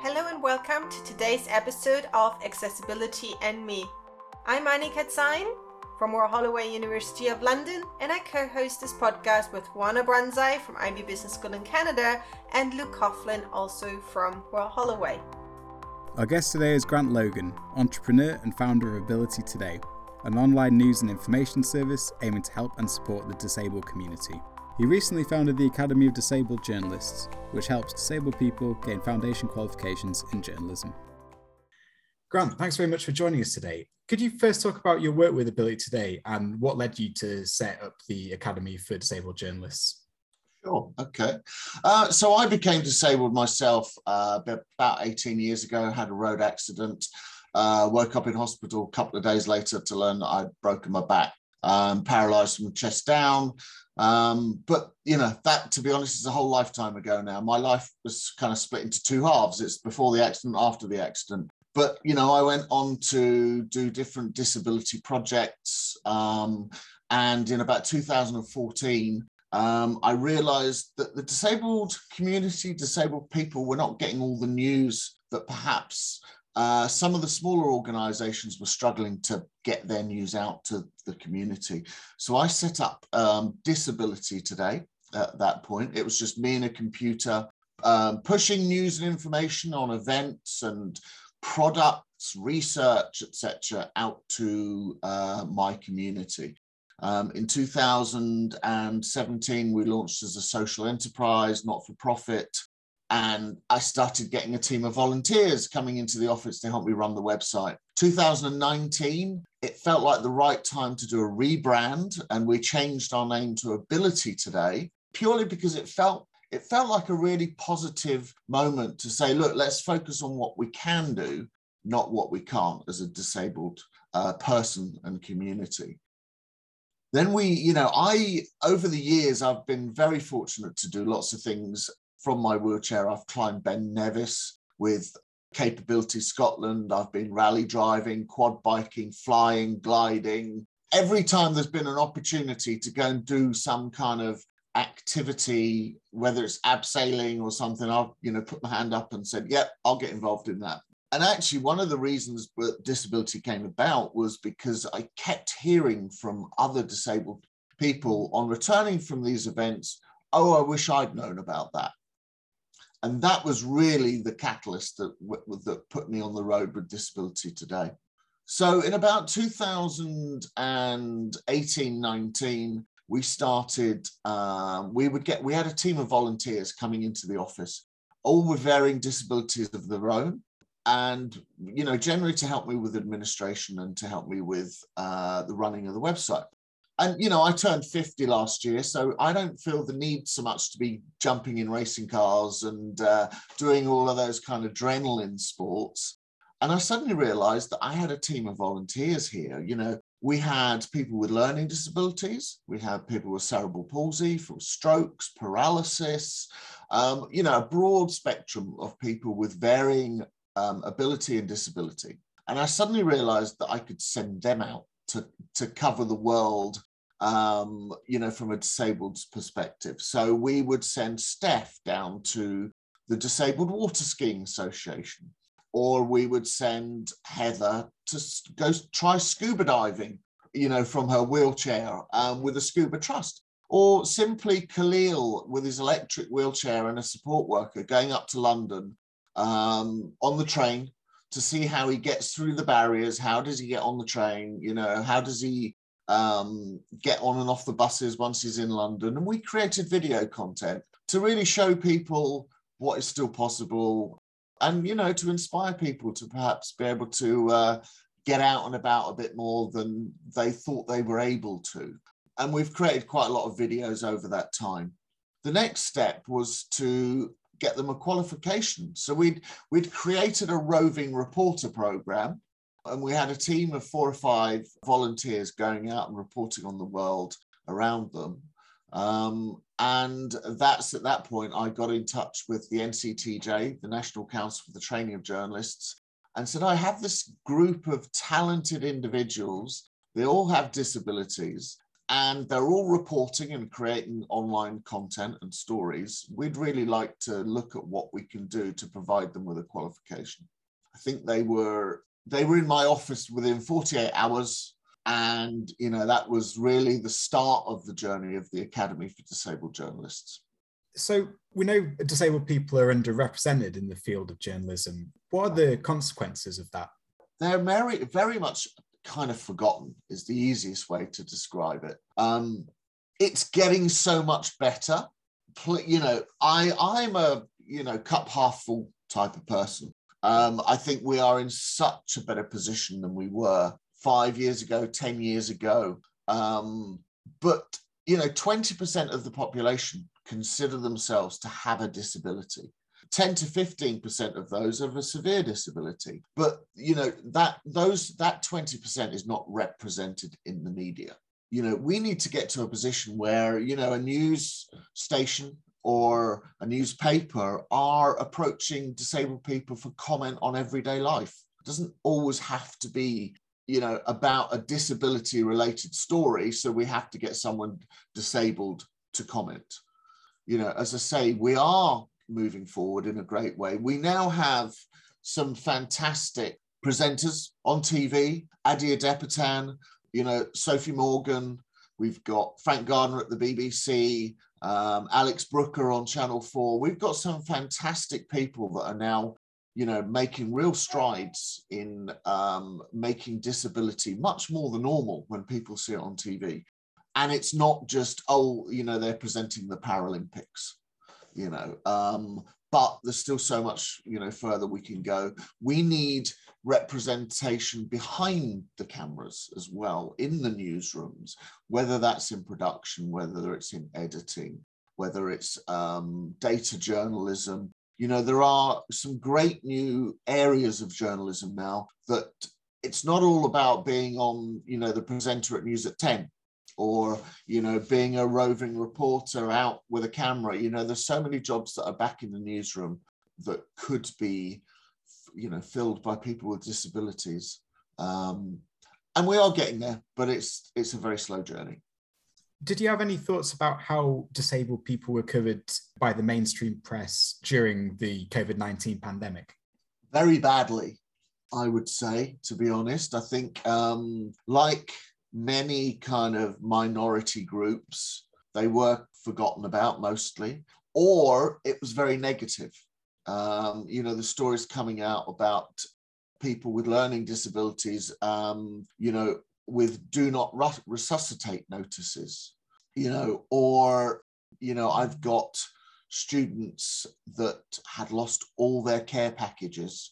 Hello and welcome to today's episode of Accessibility and Me. I'm Annika Zayn from Royal Holloway University of London, and I co-host this podcast with Juana Branzai from IB Business School in Canada and Luke Coughlin, also from Royal Holloway. Our guest today is Grant Logan, entrepreneur and founder of Ability Today, an online news and information service aiming to help and support the disabled community. He recently founded the Academy of Disabled Journalists, which helps disabled people gain foundation qualifications in journalism. Grant, thanks very much for joining us today. Could you first talk about your work with Ability Today and what led you to set up the Academy for Disabled Journalists? Sure, okay. So I became disabled myself about 18 years ago, had a road accident, woke up in hospital a couple of days later to learn that I'd broken my back, paralysed from the chest down. But, you know, that, to be honest, is a whole lifetime ago now. My life was kind of split into two halves. It's before the accident, after the accident. But, you know, I went on to do different disability projects. And in about 2014, I realised that the disabled community, disabled people, were not getting all the news that perhaps some of the smaller organisations were struggling to get their news out to the community. So I set up Disability Today at that point. It was just me and a computer pushing news and information on events and products, research, etc., out to my community. In 2017, we launched as a social enterprise, not-for-profit. And I started getting a team of volunteers coming into the office to help me run the website. 2019, it felt like the right time to do a rebrand, and we changed our name to Ability Today, purely because it felt like a really positive moment to say, look, let's focus on what we can do, not what we can't as a disabled person and community. Then over the years, I've been very fortunate to do lots of things. From my wheelchair, I've climbed Ben Nevis with Capability Scotland. I've been rally driving, quad biking, flying, gliding. Every time there's been an opportunity to go and do some kind of activity, whether it's abseiling or something, I've put my hand up and said, yep, I'll get involved in that. And actually, one of the reasons that disability came about was because I kept hearing from other disabled people on returning from these events, oh, I wish I'd known about that. And that was really the catalyst that put me on the road with Disability Today. So in about 2018-19, we started, we had a team of volunteers coming into the office, all with varying disabilities of their own. And, generally to help me with administration and to help me with the running of the website. And, I turned 50 last year, so I don't feel the need so much to be jumping in racing cars and doing all of those kind of adrenaline sports. And I suddenly realized that I had a team of volunteers here. We had people with learning disabilities. We had people with cerebral palsy, from strokes, paralysis, a broad spectrum of people with varying ability and disability. And I suddenly realized that I could send them out to cover the world, from a disabled perspective. So we would send Steph down to the Disabled Water Skiing Association, or we would send Heather to go try scuba diving, from her wheelchair with a scuba trust, or simply Khalil with his electric wheelchair and a support worker going up to London on the train to see how he gets through the barriers. How does he get on the train? How does he get on and off the buses once he's in London? And we created video content to really show people what is still possible and, to inspire people to perhaps be able to get out and about a bit more than they thought they were able to. And we've created quite a lot of videos over that time. The next step was to get them a qualification. So we'd created a roving reporter program, and we had a team of 4 or 5 volunteers going out and reporting on the world around them. And that's at that point I got in touch with the NCTJ, the National Council for the Training of Journalists, and said, I have this group of talented individuals. They all have disabilities. and they're all reporting and creating online content and stories. We'd really like to look at what we can do to provide them with a qualification. I think they were in my office within 48 hours. And, that was really the start of the journey of the Academy for Disabled Journalists. So we know disabled people are underrepresented in the field of journalism. What are the consequences of that? They're very much kind of forgotten is the easiest way to describe it. It's getting so much better. I'm a, cup half full type of person. I think we are in such a better position than we were 5 years ago, 10 years ago. But 20% of the population consider themselves to have a disability. 10 to 15% of those have a severe disability. But, that 20% is not represented in the media. We need to get to a position where, a news station or a newspaper are approaching disabled people for comment on everyday life. It doesn't always have to be, about a disability related story. So we have to get someone disabled to comment. As I say, we are moving forward in a great way. We now have some fantastic presenters on TV, Adia Depatan, Sophie Morgan, we've got Frank Gardner at the BBC, Alex Brooker on Channel 4. We've got some fantastic people that are now, making real strides in making disability much more the normal when people see it on TV. And it's not just, they're presenting the Paralympics. But there's still so much, further we can go. We need representation behind the cameras as well, in the newsrooms, whether that's in production, whether it's in editing, whether it's data journalism. There are some great new areas of journalism now that it's not all about being on, the presenter at News at 10. Or, being a roving reporter out with a camera. There's so many jobs that are back in the newsroom that could be, filled by people with disabilities. And we are getting there, but it's a very slow journey. Did you have any thoughts about how disabled people were covered by the mainstream press during the COVID-19 pandemic? Very badly, I would say, to be honest. I think like many kind of minority groups, they were forgotten about mostly, or it was very negative. The stories coming out about people with learning disabilities, with do not resuscitate notices, or, I've got students that had lost all their care packages.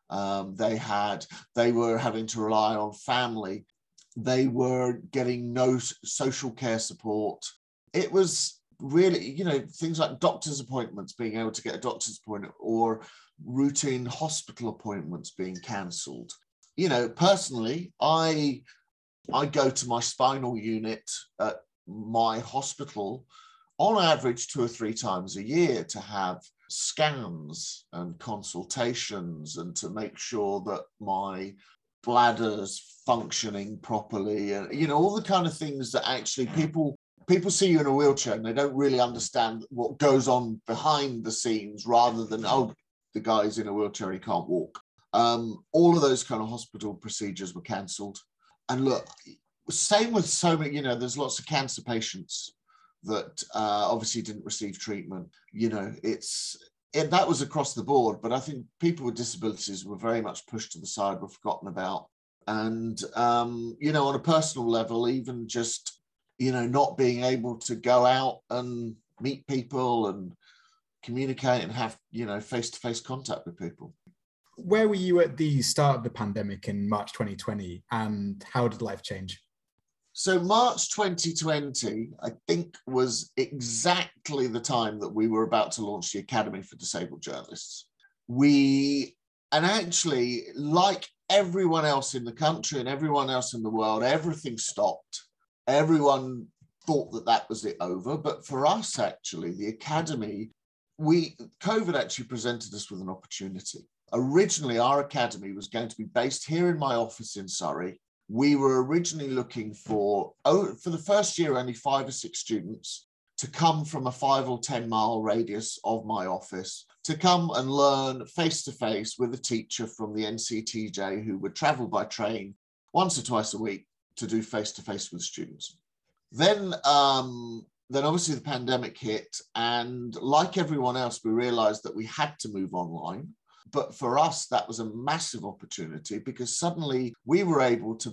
They were having to rely on family. They were getting no social care support. It was really, things like doctor's appointments, being able to get a doctor's appointment, or routine hospital appointments being cancelled. Personally, I go to my spinal unit at my hospital on average 2 or 3 times a year to have scans and consultations and to make sure that my bladder's functioning properly, and all the kind of things that actually people see you in a wheelchair and they don't really understand what goes on behind the scenes, rather than, the guy's in a wheelchair, he can't walk. All of those kind of hospital procedures were cancelled. And look, same with so many, there's lots of cancer patients that obviously didn't receive treatment. That was across the board, but I think people with disabilities were very much pushed to the side, were forgotten about. And, on a personal level, even just, not being able to go out and meet people and communicate and have, face-to-face contact with people. Where were you at the start of the pandemic in March 2020, and how did life change? So March 2020, I think, was exactly the time that we were about to launch the Academy for Disabled Journalists. And actually, like everyone else in the country and everyone else in the world, everything stopped. Everyone thought that was it over. But for us, actually, the Academy, COVID actually presented us with an opportunity. Originally, our Academy was going to be based here in my office in Surrey. we were originally looking for the first year, only 5 or 6 students to come from a 5 or 10 mile radius of my office to come and learn face-to-face with a teacher from the NCTJ who would travel by train once or twice a week to do face-to-face with students. Then obviously the pandemic hit, and like everyone else, we realized that we had to move online. But for us, that was a massive opportunity because suddenly we were able to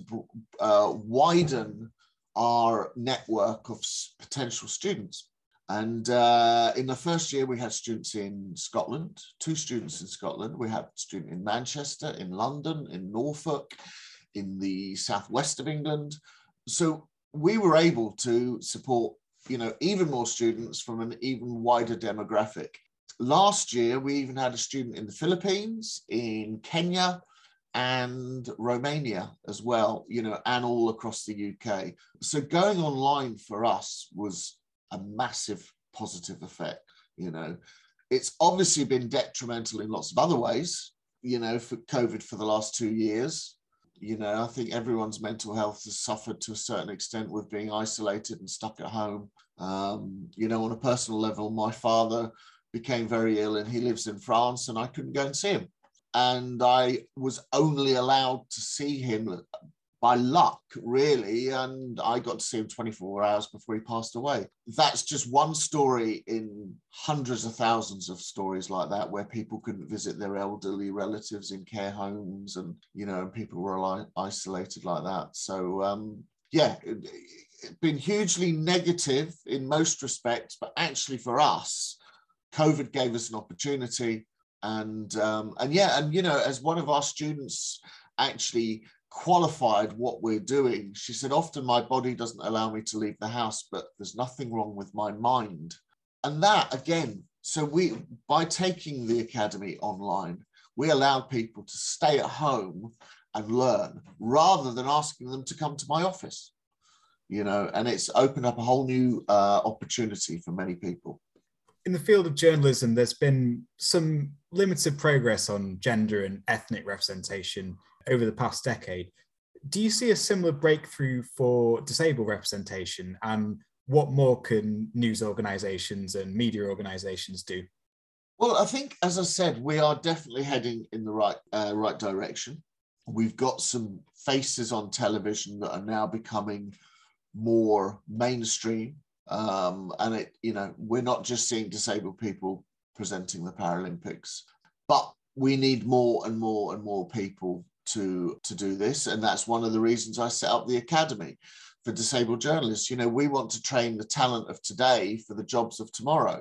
widen our network of potential students. And in the first year, we had students in Scotland, 2 students in Scotland. We had a student in Manchester, in London, in Norfolk, in the southwest of England. So we were able to support, even more students from an even wider demographic. Last year, we even had a student in the Philippines, in Kenya, and Romania as well, and all across the UK. So going online for us was a massive positive effect. It's obviously been detrimental in lots of other ways, for COVID for the last 2 years. I think everyone's mental health has suffered to a certain extent with being isolated and stuck at home. On a personal level, my father became very ill and he lives in France and I couldn't go and see him. And I was only allowed to see him by luck, really. And I got to see him 24 hours before he passed away. That's just one story in hundreds of thousands of stories like that, where people couldn't visit their elderly relatives in care homes and, and people were isolated like that. So, it's been hugely negative in most respects, but actually for us, COVID gave us an opportunity. And as one of our students actually qualified what we're doing, she said, often my body doesn't allow me to leave the house, but there's nothing wrong with my mind. And that, again, so by taking the academy online, we allowed people to stay at home and learn rather than asking them to come to my office, and it's opened up a whole new opportunity for many people. In the field of journalism, there's been some limited progress on gender and ethnic representation over the past decade. Do you see a similar breakthrough for disabled representation, and what more can news organisations and media organisations do? Well, I think, as I said, we are definitely heading in the right direction. We've got some faces on television that are now becoming more mainstream. And we're not just seeing disabled people presenting the Paralympics, but we need more and more and more people to do this. And that's one of the reasons I set up the Academy for Disabled Journalists. We want to train the talent of today for the jobs of tomorrow.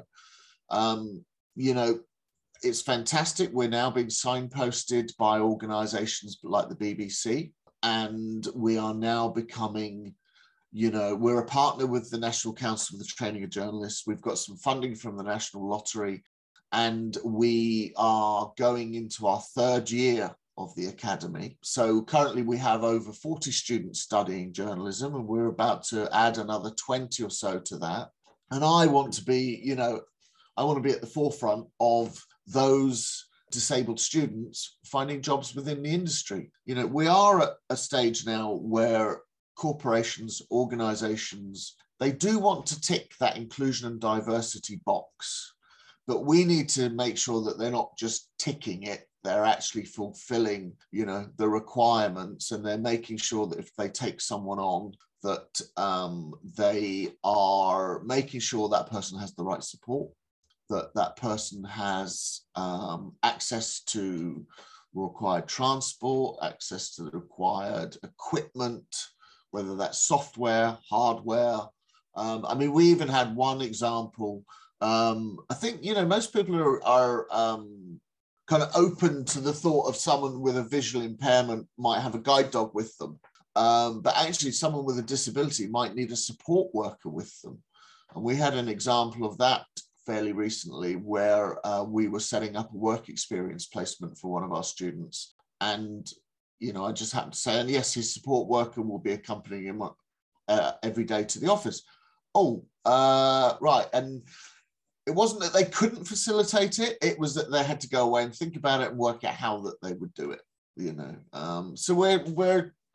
It's fantastic. We're now being signposted by organizations like the BBC, and we are now becoming we're a partner with the National Council for the Training of Journalists. We've got some funding from the National Lottery, and we are going into our 3rd year of the Academy. So currently we have over 40 students studying journalism, and we're about to add another 20 or so to that. And I want to be, I want to be at the forefront of those disabled students finding jobs within the industry. We are at a stage now where corporations, organizations, they do want to tick that inclusion and diversity box, but we need to make sure that they're not just ticking it, they're actually fulfilling, the requirements, and they're making sure that if they take someone on, that they are making sure that person has the right support, that person has access to required transport, access to the required equipment, whether that's software, hardware. We even had one example. I think, most people are kind of open to the thought of someone with a visual impairment might have a guide dog with them. But actually someone with a disability might need a support worker with them. And we had an example of that fairly recently where we were setting up a work experience placement for one of our students. And I just happened to say, and yes, his support worker will be accompanying him every day to the office. Right. And it wasn't that they couldn't facilitate it. It was that they had to go away and think about it and work out how that they would do it, So we're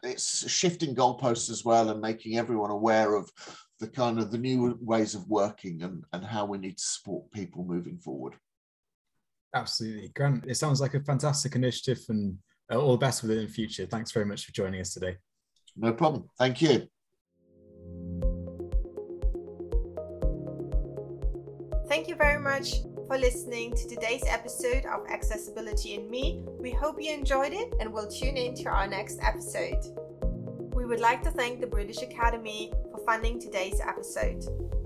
it's shifting goalposts as well and making everyone aware of the kind of the new ways of working and how we need to support people moving forward. Absolutely. Grant, it sounds like a fantastic initiative, and all the best with it in the future. Thanks very much for joining us today. No problem. Thank you. Thank you very much for listening to today's episode of Accessibility and Me. We hope you enjoyed it and will tune in to our next episode. We would like to thank the British Academy for funding today's episode.